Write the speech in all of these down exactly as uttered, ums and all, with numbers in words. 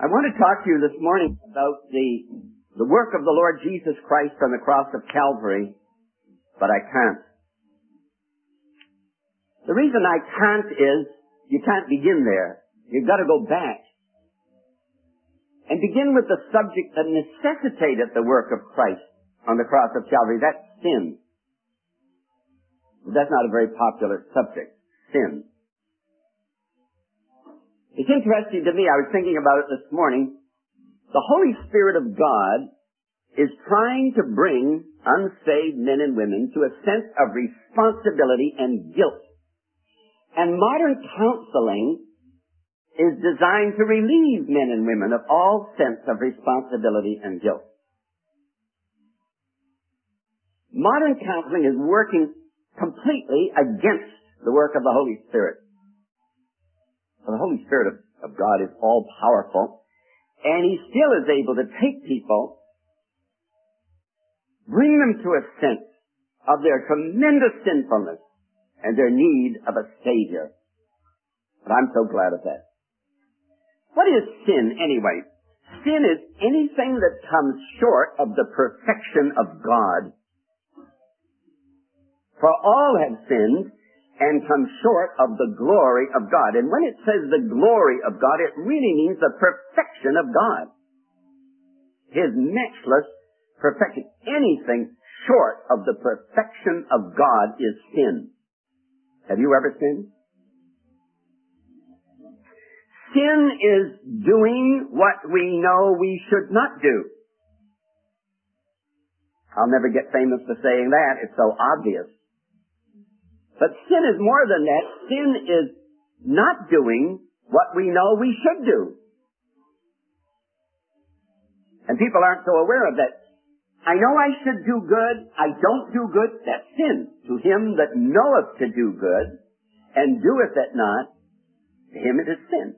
I want to talk to you this morning about the, the work of the Lord Jesus Christ on the cross of Calvary, but I can't. The reason I can't is you can't begin there. You've got to go back and begin with the subject that necessitated the work of Christ on the cross of Calvary. That's sin. That's not a very popular subject, sin. It's interesting to me, I was thinking about it this morning, the Holy Spirit of God is trying to bring unsaved men and women to a sense of responsibility and guilt. And modern counseling is designed to relieve men and women of all sense of responsibility and guilt. Modern counseling is working completely against the work of the Holy Spirit. Well, the Holy Spirit of, of God is all-powerful, and He still is able to take people, bring them to a sense of their tremendous sinfulness and their need of a Savior. But I'm so glad of that. What is sin, anyway? Sin is anything that comes short of the perfection of God. For all have sinned and come short of the glory of God. And when it says the glory of God, it really means the perfection of God. His matchless perfection. Anything short of the perfection of God is sin. Have you ever sinned? Sin is doing what we know we should not do. I'll never get famous for saying that. It's so obvious. But sin is more than that. Sin is not doing what we know we should do. And people aren't so aware of that. I know I should do good. I don't do good. That's sin. To him that knoweth to do good and doeth it not, to him it is sin.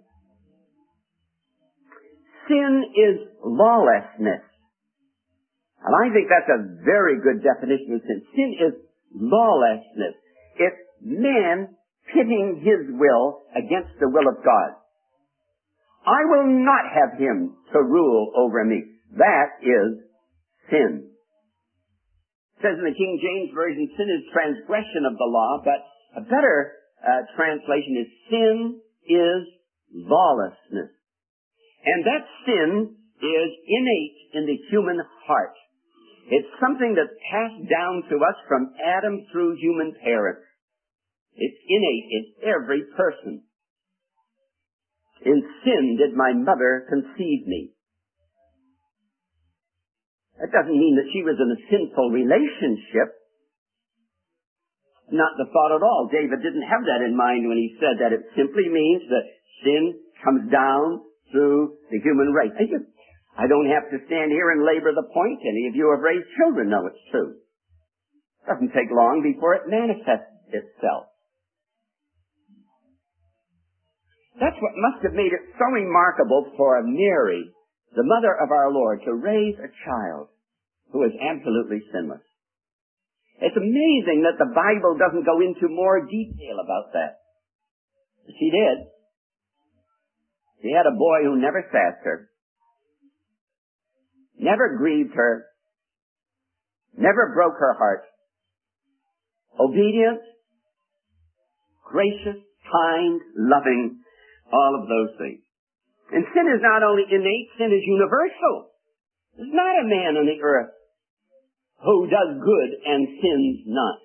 Sin is lawlessness. And I think that's a very good definition of sin. Sin is lawlessness. It's man pitting his will against the will of God. I will not have him to rule over me. That is sin. It says in the King James Version, sin is transgression of the law, but a better uh, translation is sin is lawlessness. And that sin is innate in the human heart. It's something that's passed down to us from Adam through human parents. It's innate in every person. In sin did my mother conceive me. That doesn't mean that she was in a sinful relationship. Not the thought at all. David didn't have that in mind when he said that. It simply means that sin comes down through the human race. I don't have to stand here and labor the point. Any of you who have raised children know it's true. It doesn't take long before it manifests itself. That's what must have made it so remarkable for Mary, the mother of our Lord, to raise a child who is absolutely sinless. It's amazing that the Bible doesn't go into more detail about that. She did. She had a boy who never sassed her, never grieved her, never broke her heart. Obedient, gracious, kind, loving, all of those things. And sin is not only innate, sin is universal. There's not a man on the earth who does good and sins not.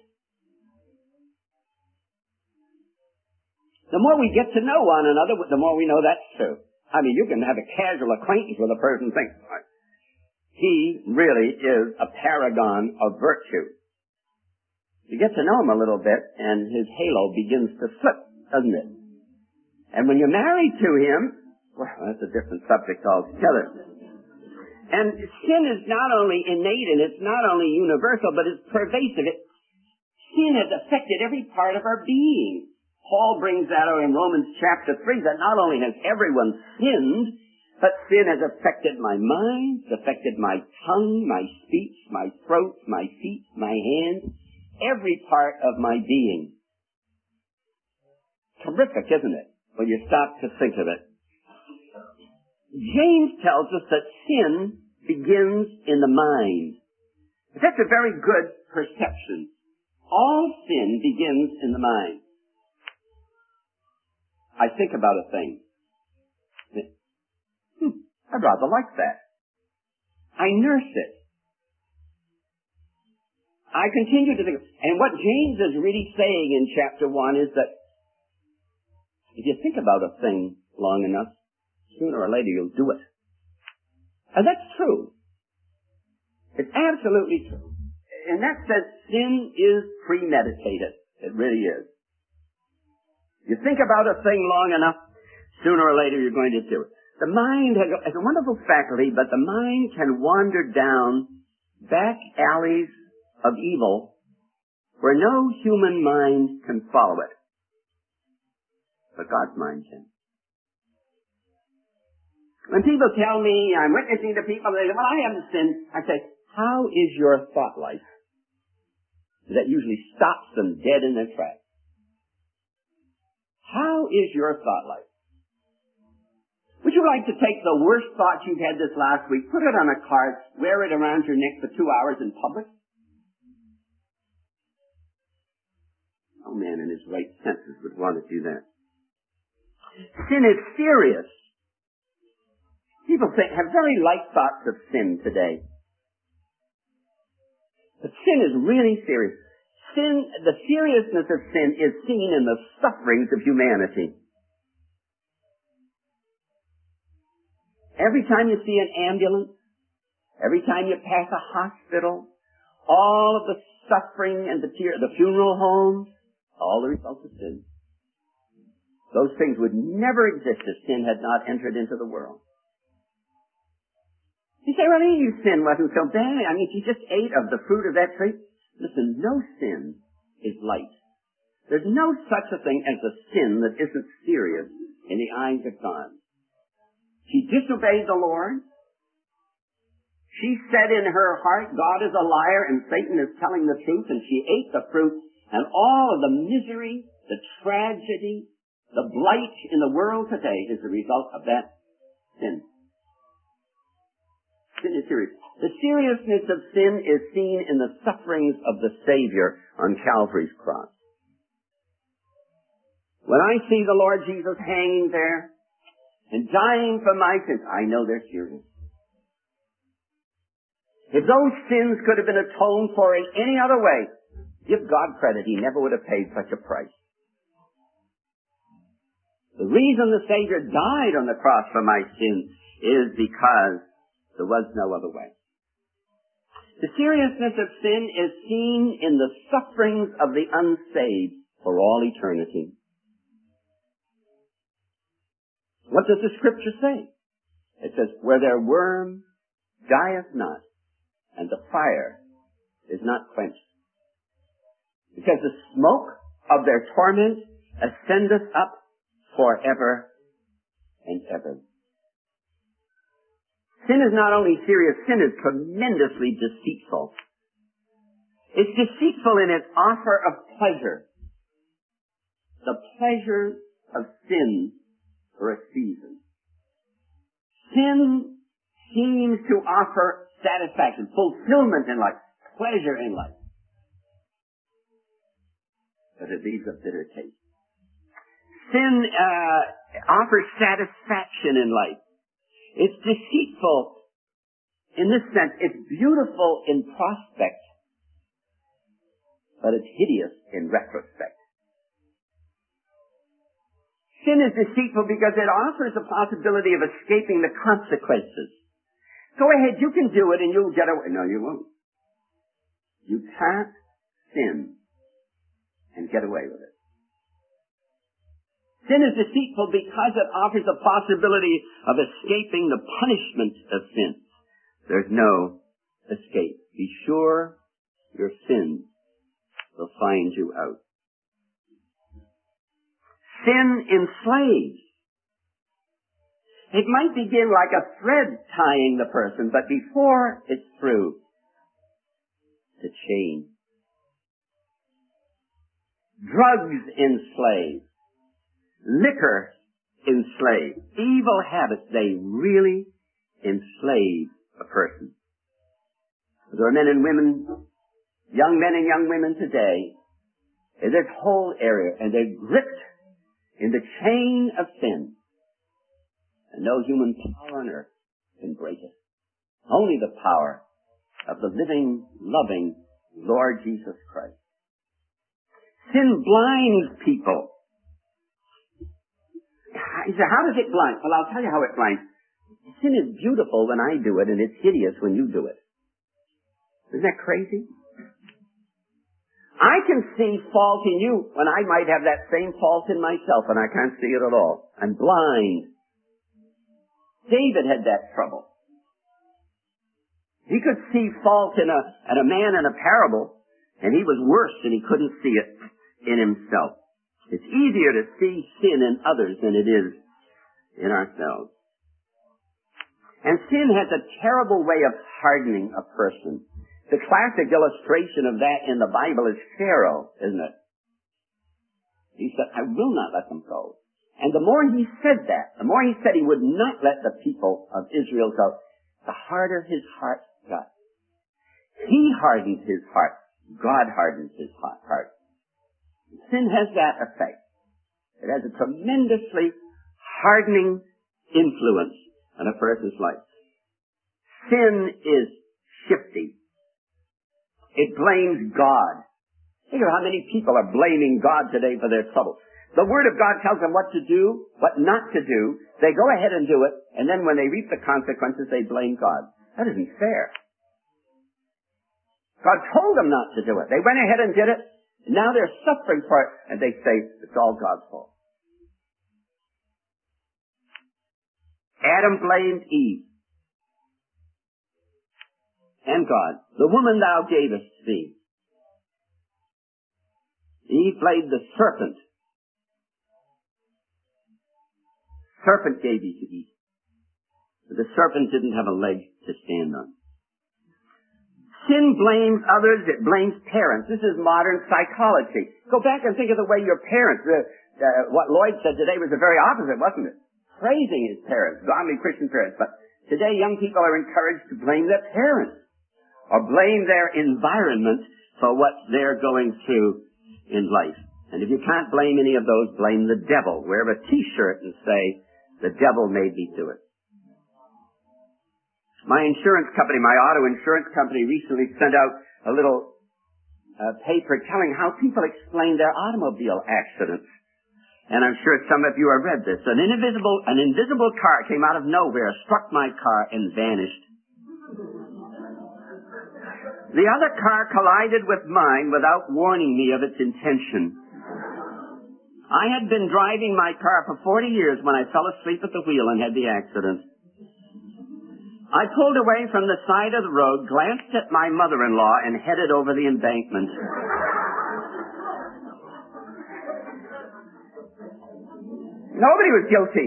The more we get to know one another, the more we know that's true. I mean, you can have a casual acquaintance with a person and think, he really is a paragon of virtue. You get to know him a little bit, and his halo begins to slip, doesn't it? And when you're married to him, well, that's a different subject altogether. And sin is not only innate and it's not only universal, but it's pervasive. It, sin has affected every part of our being. Paul brings that out in Romans chapter three, that not only has everyone sinned, but sin has affected my mind, it's affected my tongue, my speech, my throat, my feet, my hands, every part of my being. Terrific, isn't it, when you stop to think of it? James tells us that sin begins in the mind. That's a very good perception. All sin begins in the mind. I think about a thing. Hmm, I'd rather like that. I nurse it. I continue to think. And what James is really saying in chapter one is that if you think about a thing long enough, sooner or later you'll do it. And that's true. It's absolutely true. In that sense, sin is premeditated. It really is. You think about a thing long enough, sooner or later you're going to do it. The mind has a, has a wonderful faculty, but the mind can wander down back alleys of evil where no human mind can follow it. But God's mind can. When people tell me, I'm witnessing to people, they say, well, I haven't sinned. I say, how is your thought life? That usually stops them dead in their tracks. How is your thought life? Would you like to take the worst thought you've had this last week, put it on a card, wear it around your neck for two hours in public? No man in his right senses would want to do that. Sin is serious. People think, have very light thoughts of sin today. But sin is really serious. Sin, the seriousness of sin is seen in the sufferings of humanity. Every time you see an ambulance, every time you pass a hospital, all of the suffering and the tear, the funeral homes, all the results of sin. Those things would never exist if sin had not entered into the world. You say, well, Eve's sin wasn't so bad. I mean, she just ate of the fruit of that tree. Listen, no sin is light. There's no such a thing as a sin that isn't serious in the eyes of God. She disobeyed the Lord. She said in her heart, God is a liar and Satan is telling the truth, and she ate the fruit, and all of the misery, the tragedy, the blight in the world today is the result of that sin. Sin is serious. The seriousness of sin is seen in the sufferings of the Savior on Calvary's cross. When I see the Lord Jesus hanging there and dying for my sins, I know they're serious. If those sins could have been atoned for in any other way, give God credit, He never would have paid such a price. The reason the Savior died on the cross for my sins is because there was no other way. The seriousness of sin is seen in the sufferings of the unsaved for all eternity. What does the Scripture say? It says, where their worm dieth not, and the fire is not quenched. Because the smoke of their torment ascendeth up forever and ever. Sin is not only serious, sin is tremendously deceitful. It's deceitful in its offer of pleasure. The pleasure of sin for a season. Sin seems to offer satisfaction, fulfillment in life, pleasure in life. But it leaves a bitter taste. Sin uh, offers satisfaction in life. It's deceitful in this sense. It's beautiful in prospect, but it's hideous in retrospect. Sin is deceitful because it offers a possibility of escaping the consequences. Go ahead, you can do it and you'll get away. No, you won't. You can't sin and get away with it. Sin is deceitful because it offers a possibility of escaping the punishment of sin. There's no escape. Be sure your sins will find you out. Sin enslaves. It might begin like a thread tying the person, but before it's through, it's a chain. Drugs enslave. Liquor enslave. Evil habits, they really enslave a person. There are men and women, young men and young women today, in this whole area, and they're gripped in the chain of sin. And no human power on earth can break it. Only the power of the living, loving Lord Jesus Christ. Sin blinds people. You say, how does it blind? Well, I'll tell you how it blinds. Sin is beautiful when I do it, and it's hideous when you do it. Isn't that crazy? I can see fault in you when I might have that same fault in myself, and I can't see it at all. I'm blind. David had that trouble. He could see fault in a, in a man in a parable, and he was worse and he couldn't see it in himself. It's easier to see sin in others than it is in ourselves. And sin has a terrible way of hardening a person. The classic illustration of that in the Bible is Pharaoh, isn't it? He said, I will not let them go. And the more he said that, the more he said he would not let the people of Israel go, the harder his heart got. He hardened his heart. God hardened his heart. Sin has that effect. It has a tremendously hardening influence on a person's life. Sin is shifty. It blames God. Think of how many people are blaming God today for their trouble. The Word of God tells them what to do, what not to do. They go ahead and do it, and then when they reap the consequences, they blame God. That isn't fair. God told them not to do it. They went ahead and did it. Now they're suffering for it, and they say it's all God's fault. Adam blamed Eve and God. The woman thou gavest thee. Eve blamed the serpent. Serpent gave you to eat. But the serpent didn't have a leg to stand on. Sin blames others. It blames parents. This is modern psychology. Go back and think of the way your parents, uh, uh, what Lloyd said today was the very opposite, wasn't it? Praising his parents, godly Christian parents. But today young people are encouraged to blame their parents or blame their environment for what they're going through in life. And if you can't blame any of those, blame the devil. Wear a t-shirt and say, the devil made me do it. My insurance company, my auto insurance company recently sent out a little uh, paper telling how people explain their automobile accidents. And I'm sure some of you have read this. An invisible, an invisible car came out of nowhere, struck my car, and vanished. The other car collided with mine without warning me of its intention. I had been driving my car for forty years when I fell asleep at the wheel and had the accident. I pulled away from the side of the road, glanced at my mother-in-law, and headed over the embankment. Nobody was guilty.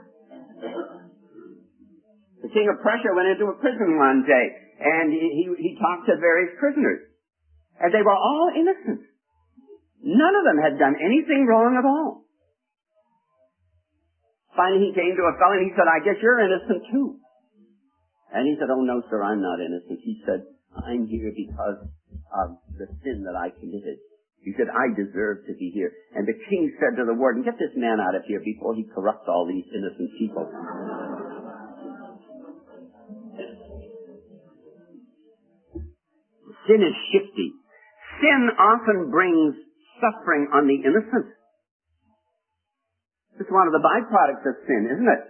The King of Prussia went into a prison one day, and he, he, he talked to various prisoners. And they were all innocent. None of them had done anything wrong at all. Finally, he came to a fellow and he said, I guess you're innocent too. And he said, oh no, sir, I'm not innocent. He said, I'm here because of the sin that I committed. He said, I deserve to be here. And the king said to the warden, get this man out of here before he corrupts all these innocent people. Sin is shifty. Sin often brings suffering on the innocent. It's one of the byproducts of sin, isn't it?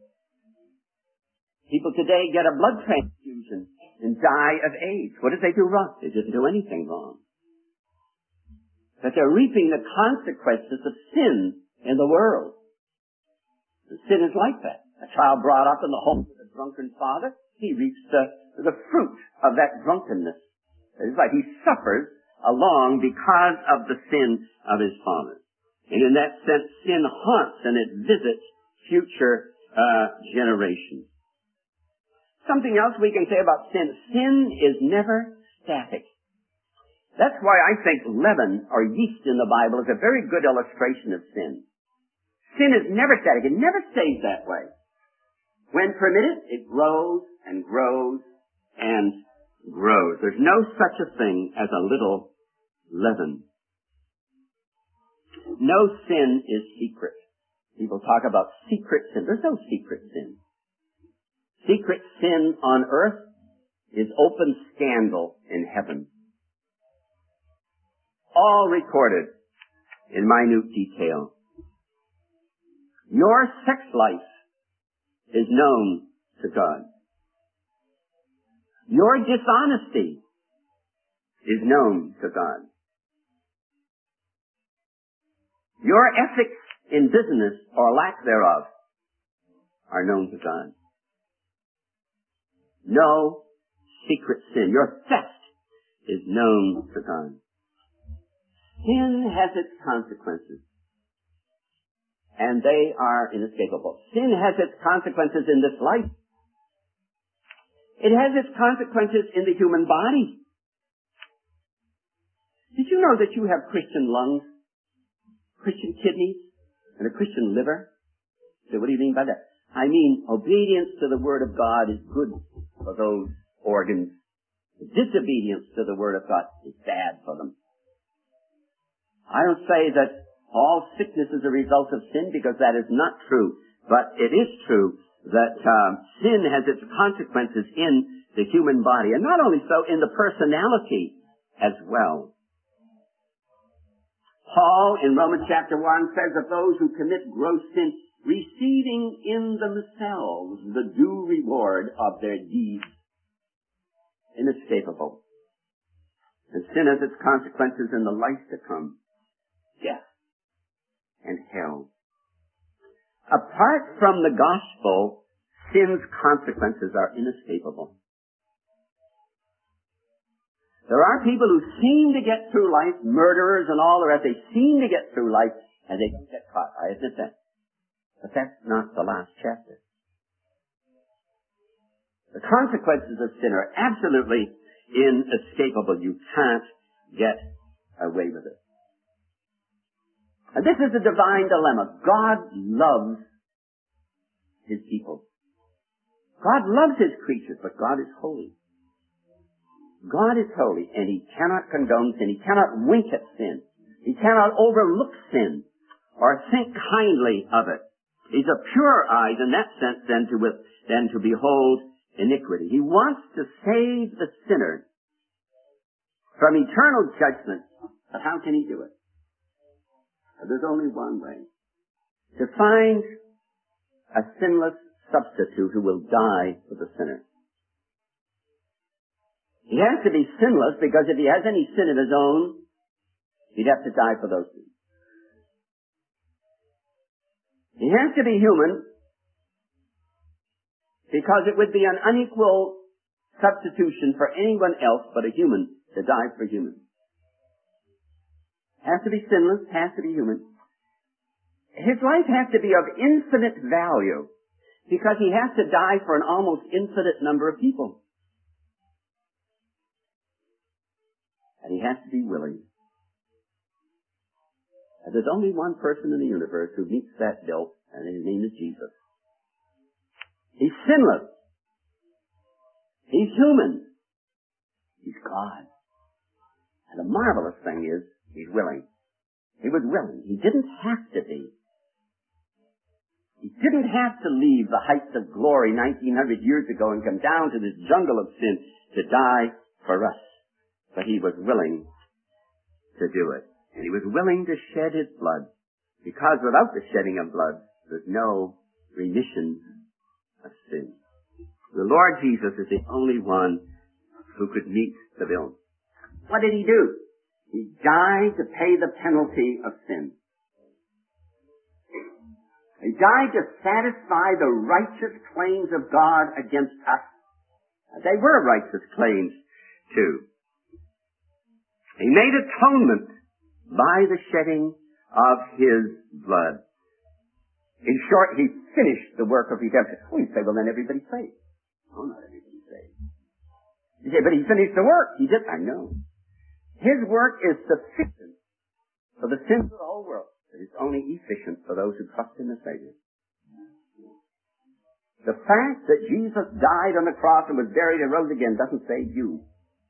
People today get a blood transfusion and die of AIDS. What did they do wrong? They didn't do anything wrong. But they're reaping the consequences of sin in the world. And sin is like that. A child brought up in the home of a drunken father, he reaps the, the fruit of that drunkenness. It's like he suffers along because of the sin of his father. And in that sense, sin haunts and it visits future uh, generations. Something else we can say about sin. Sin is never static. That's why I think leaven or yeast in the Bible is a very good illustration of sin. Sin is never static. It never stays that way. When permitted, it grows and grows and grows. There's no such a thing as a little leaven. No sin is secret. People talk about secret sin. There's no secret sin. Secret sin on earth is open scandal in heaven. All recorded in minute detail. Your sex life is known to God. Your dishonesty is known to God. Your ethics in business or lack thereof are known to God. No secret sin. Your theft is known to God. Sin has its consequences, and they are inescapable. Sin has its consequences in this life. It has its consequences in the human body. Did you know that you have Christian lungs, Christian kidneys, and a Christian liver? So what do you mean by that? I mean, obedience to the Word of God is good for those organs. Disobedience to the Word of God is bad for them. I don't say that all sickness is a result of sin, because that is not true. But it is true that uh, sin has its consequences in the human body, and not only so, in the personality as well. Paul in Romans chapter one says of those who commit gross sin, receiving in themselves the due reward of their deeds. Inescapable. And sin has its consequences in the life to come. Death and hell. Apart from the gospel, sin's consequences are inescapable. There are people who seem to get through life, murderers and all the rest, they seem to get through life and they don't get caught. I admit that. But that's not the last chapter. The consequences of sin are absolutely inescapable. You can't get away with it. And this is a divine dilemma. God loves His people. God loves His creatures, but God is holy. God is holy, and He cannot condone sin. He cannot wink at sin. He cannot overlook sin or think kindly of it. He's a purer eyes in that sense than to, with, than to behold iniquity. He wants to save the sinner from eternal judgment. But how can He do it? There's only one way. To find a sinless substitute who will die for the sinner. He has to be sinless, because if he has any sin of his own, he'd have to die for those sins. He has to be human, because it would be an unequal substitution for anyone else but a human to die for humans. Has to be sinless, has to be human. His life has to be of infinite value, because he has to die for an almost infinite number of people. And he has to be willing. And there's only one person in the universe who meets that bill, and his name is Jesus. He's sinless. He's human. He's God. And the marvelous thing is, he's willing. He was willing. He didn't have to be. He didn't have to leave the heights of glory nineteen hundred years ago and come down to this jungle of sin to die for us. But he was willing to do it. And he was willing to shed his blood. Because without the shedding of blood, there's no remission of sin. The Lord Jesus is the only one who could meet the bill. What did he do? He died to pay the penalty of sin. He died to satisfy the righteous claims of God against us. They were righteous claims, too. He made atonement by the shedding of His blood. In short, He finished the work of redemption. Oh, you say, well, then everybody's saved. Oh, not everybody's saved. You say, but He finished the work. He did. I know. His work is sufficient for the sins of the whole world. It is only efficient for those who trust in the Savior. The fact that Jesus died on the cross and was buried and rose again doesn't save you.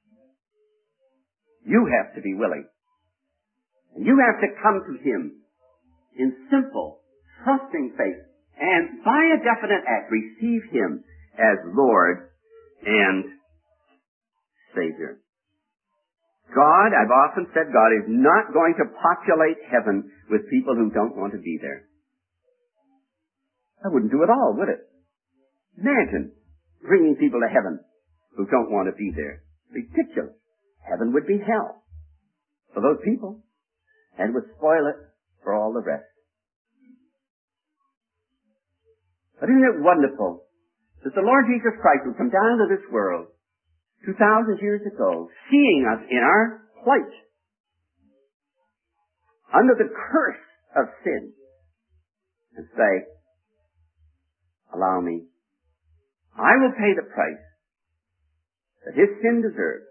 You have to be willing. And you have to come to Him in simple, trusting faith, and by a definite act receive Him as Lord and Savior. God, I've often said, God is not going to populate heaven with people who don't want to be there. That wouldn't do at all, would it? Imagine bringing people to heaven who don't want to be there. Ridiculous. Heaven would be hell for those people and would spoil it for all the rest. But isn't it wonderful that the Lord Jesus Christ would come down to this world two thousand years ago, seeing us in our plight, under the curse of sin, and say, allow me, I will pay the price that his sin deserves.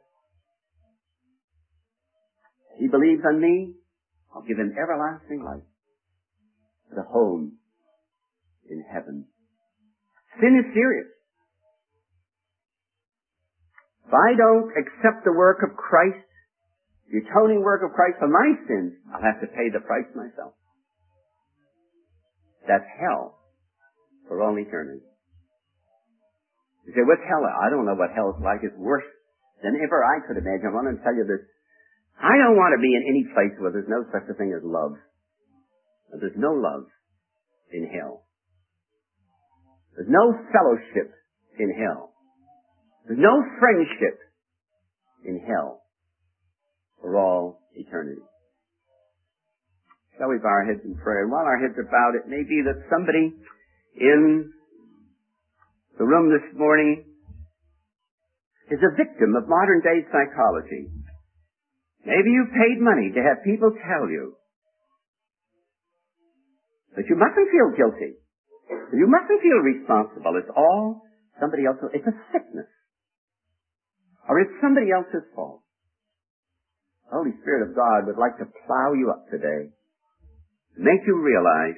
He believes on me, I'll give him everlasting life, the home in heaven. Sin is serious. If I don't accept the work of Christ, the atoning work of Christ for my sins, I'll have to pay the price myself. That's hell for all eternity. You say, what's hell? I don't know what hell is like. It's worse than ever I could imagine. I want to tell you this. I don't want to be in any place where there's no such a thing as love. There's no love in hell. There's no fellowship in hell. There's no friendship in hell for all eternity. Shall we bow our heads in prayer? And while our heads are bowed, it may be that somebody in the room this morning is a victim of modern day psychology. Maybe you paid money to have people tell you that you mustn't feel guilty. You mustn't feel responsible. It's all somebody else's. It's a sickness. Or it's somebody else's fault. The Holy Spirit of God would like to plow you up today, make you realize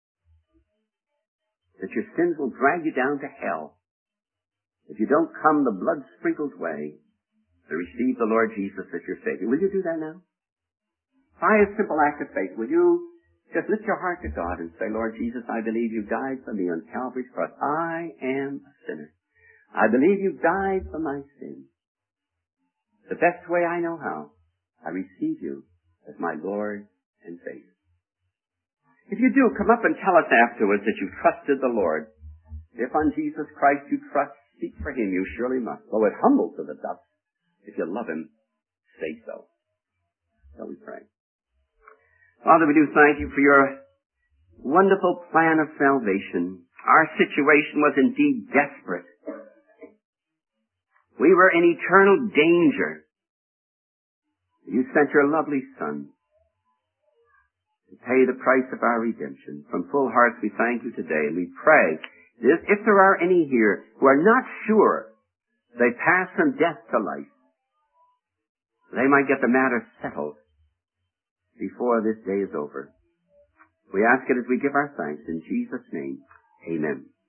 that your sins will drag you down to hell if you don't come the blood-sprinkled way to receive the Lord Jesus as your Savior. Will you do that now? By a simple act of faith, will you just lift your heart to God and say, Lord Jesus, I believe you died for me on Calvary's cross. I am a sinner. I believe you died for my sins. The best way I know how, I receive you as my Lord and Savior. If you do, come up and tell us afterwards that you trusted the Lord. If on Jesus Christ you trust, seek for Him, you surely must. Though it humble to the dust, if you love Him, say so. Shall we pray? Father, we do thank you for your wonderful plan of salvation. Our situation was indeed desperate. We were in eternal danger. You sent your lovely Son to pay the price of our redemption. From full hearts we thank you today, and we pray that if there are any here who are not sure they pass from death to life, they might get the matter settled before this day is over. We ask it as we give our thanks in Jesus' name. Amen.